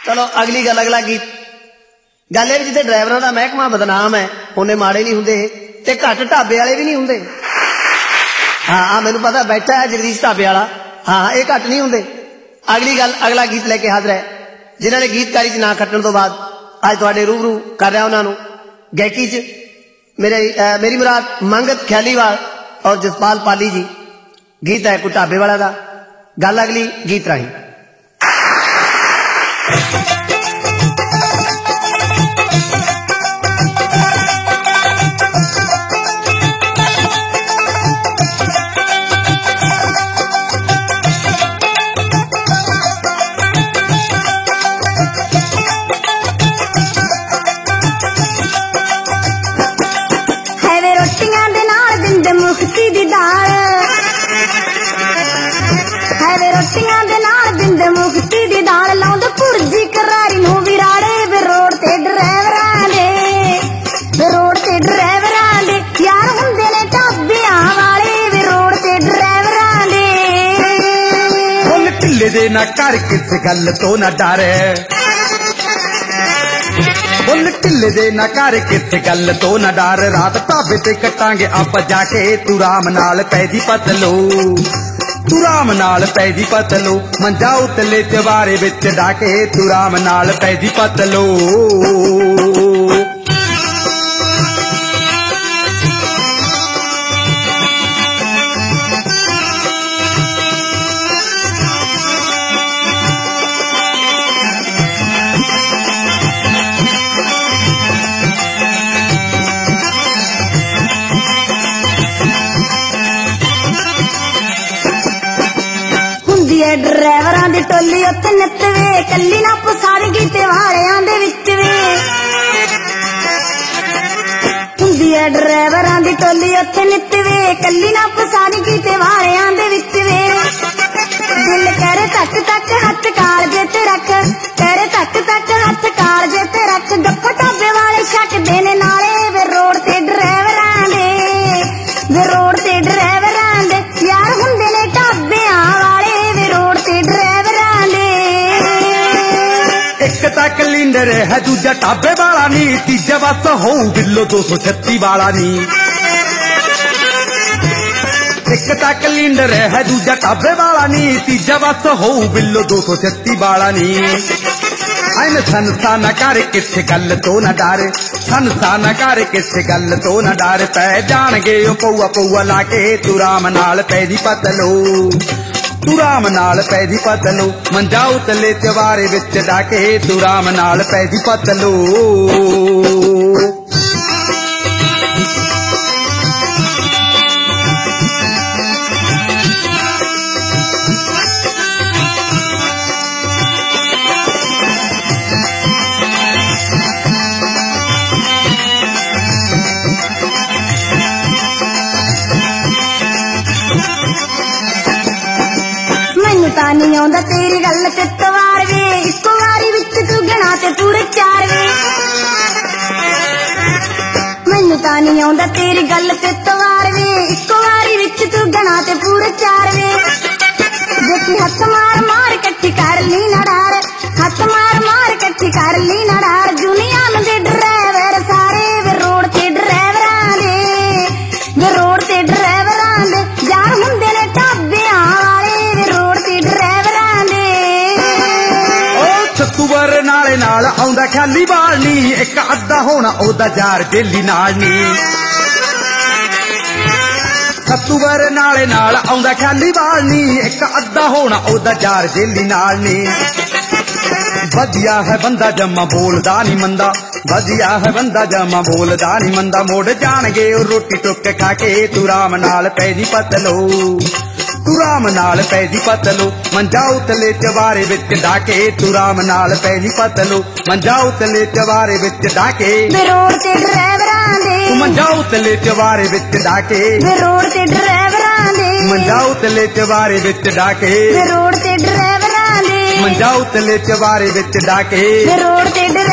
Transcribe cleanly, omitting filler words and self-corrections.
चलो अगली गल, अगला गीत। गल है जिथे ड्राइवरां दा महकमा बदनाम है उन्ने माड़े नहीं हुंदे ते घट ढाबे वाले भी नहीं हुंदे। हाँ मैनू पता बैठा है जगदीश ढाबे वाला, हाँ ये घट नहीं हुंदे। अगली गल, अगला गीत लेके हाजिर है जिन्होंने गीतकारी च ना खट्टण तो बाद अज तुहाडे रूबरू कर रहा उन्होंने गायकी च मेरी मुराद मंगत ख्यालीवाल और जसपाल पाली जी। गीत है कोई ढाबे वाला दा। गल अगली गीत राही। मुक्ति दी दाल है वे रोटियां दे नाल दिंदे मुक्ति दी दाल लाउंदे पुरजी करारी नूं विराड़े वे रोड ते ड्राइवरां दे यार हुंदे ने ढाबियां वाले वे रोड ते ड्राइवरां दे। फुल ढिल्ले दे ना कर किस गल तो ना डर, फुल ढिल्ले दे ना कर किस गल तो ना डर। रात ढाबे ते कटांगे आप जाके तू राम नाल पैदी पतलो, तू राम नाल पैदी पतलो। मंजा उतले चवारे विच डाके तू राम नाल पैदी पतलो। ड्राइवरां दी टोली उत्ते नित वे कल्ली ना पसारी गीते वालियां दे विच वे हुंदी है। ड्राइवरां दी टोली उत्ते नित वे कल्ली ना पसारी गीते वालियां दे विच वे। दिल करे तक तक हथ कालजे ते रख, करे तक तक हथ कालजे ते रख। गप्पा ढाबे वाले छकदे ने नाले वे रोड ते ड्राइवरां दे, वे रोड ते ड्राइवरां दे यार हुंदे ने ढाबियां वाले वे रोड ते ड्राइवरां दे। एक तां कलिंडर है दूजा ढाबे वाला नी, तीजा बस हो बिल्लो 236 वाला नी। एक तां कलिंडर है दूजा ढाबे वाला नी, तीजा बस हो बिल्लो 236 वाला नी। ऐन संसा न कर किस गल तो न डर, संसा न कर किस गल तो न डर। पै जाणगे ओ पौआ पौआ लाके तू राम नाल पैदी पतलो, तू राम नाल पैदी पतलो। मंजा उतले चवारे विच डाके तू राम नाल पैदी पतलो। तां नहीं आउंदा तेरी गल ते तवार वे, इक्को वारी विच तू गिना ते पूरे 4 वे। मैनू तां नहीं आउंदा तेरी गल ते तवार वे, इक्को वारी विच तू गिना ते पूरे 4 वे। देखी हथ मार मार कट्ठी कर ली ना डार, हथ मार मार कट्ठी कर ली ना डार। दुनिया दे ड्राइवर सारे वे रोड ते ड्राइवरां दे, वे रोड ते ड्राइवरां दे यार हुंदे ने ढाबियां वाले वे रोड ते ड्राइवरां दे। ओ छत्तूवर नाले नाल आउंदा ख्याली वाल नी, एक अद्धा होना ओदा यार जेली नाल नी। छत्तूवर नाले नाल आउंदा ख्याली वाल नी, एक अद्धा होना ओदा यार जेली नाल नी। वधिया है बंदा जम्मा बोलदा नी मंदा, वधिया है बंदा जम्मा बोलदा नी मंदा। मोड़ जाणगे ओ रोटी टुक खाके तू राम नाल पैदी पतलो, तू राम नाल पैदी पतलो। मंजा उतले चवारे विच डाके तू राम नाल पैदी पतलो। मंजा उतले चवारे विच डाके वे रोड ते ड्राइवरां दे, मंजा उतले चवारे विच डाके वे रोड ते ड्राइवरां दे। मंजा उतले चवारे विच डाके वे रोड ते ड्राइवरां दे, मंजा उतले चवारे विच डाके वे रोड ते